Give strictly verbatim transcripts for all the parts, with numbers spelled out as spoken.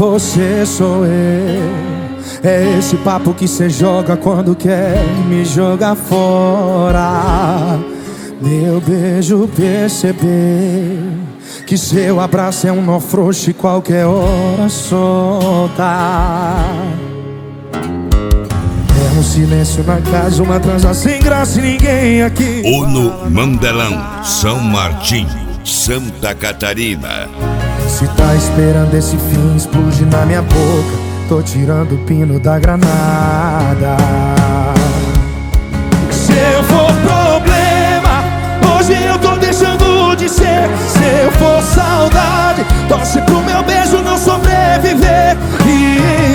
você sou eu. É esse papo que cê joga quando quer me jogar fora. Meu beijo percebeu que seu abraço é um nó frouxo e qualquer hora solta. É um silêncio na casa, uma transa sem graça e ninguém aqui. Uno Mandelão, São Martim, Santa Catarina. Se tá esperando esse fim explodir na minha boca, tô tirando o pino da granada. Se eu for problema, hoje eu tô deixando de ser. Se eu for saudade, torce pro meu beijo não sobreviver e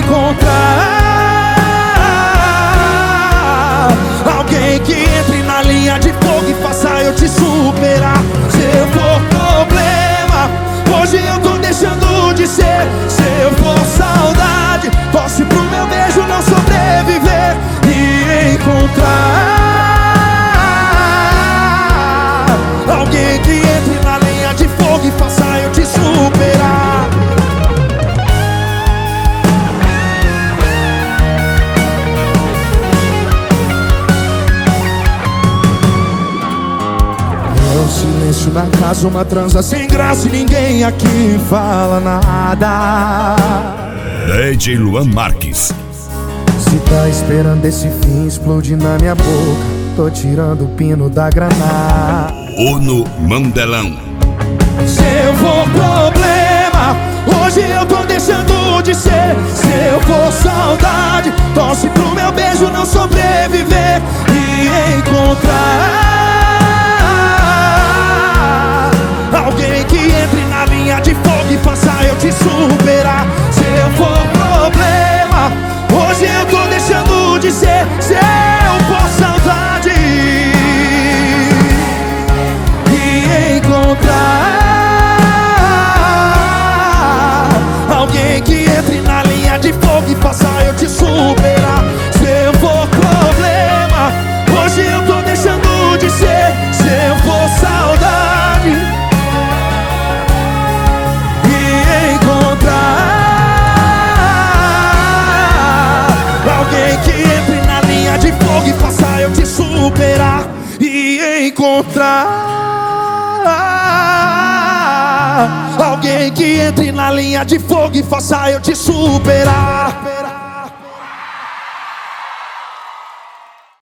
encontrar alguém que entre na linha de fogo e faça eu te superar. Se eu for problema, hoje eu tô deixando de ser. Se eu for saudade, torce pro meu beijo não sobreviver e encontrar alguém que entre na linha de fogo e faça eu te superar. É um silêncio na casa, uma transa sem graça e ninguém aqui fala nada. D J Luan Marques. Se tá esperando esse fim explodir na minha boca, tô tirando o pino da granada. Uno Mandelão. Se eu for problema, hoje eu tô deixando de ser. Se eu for saudade, torce pro meu beijo não sobreviver e encontrar alguém que entre na linha de fogo e faça eu te superar. Se eu for problema, hoje eu tô deixando de ser. Se eu for saudade e encontrar alguém que entre na linha de fogo e faça eu te superar. Se eu for problema, hoje eu tô deixando de ser. Se eu for saudade e encontrar alguém que entre na linha de fogo e faça eu te superar e encontrar alguém que entre na linha de fogo e faça eu te superar.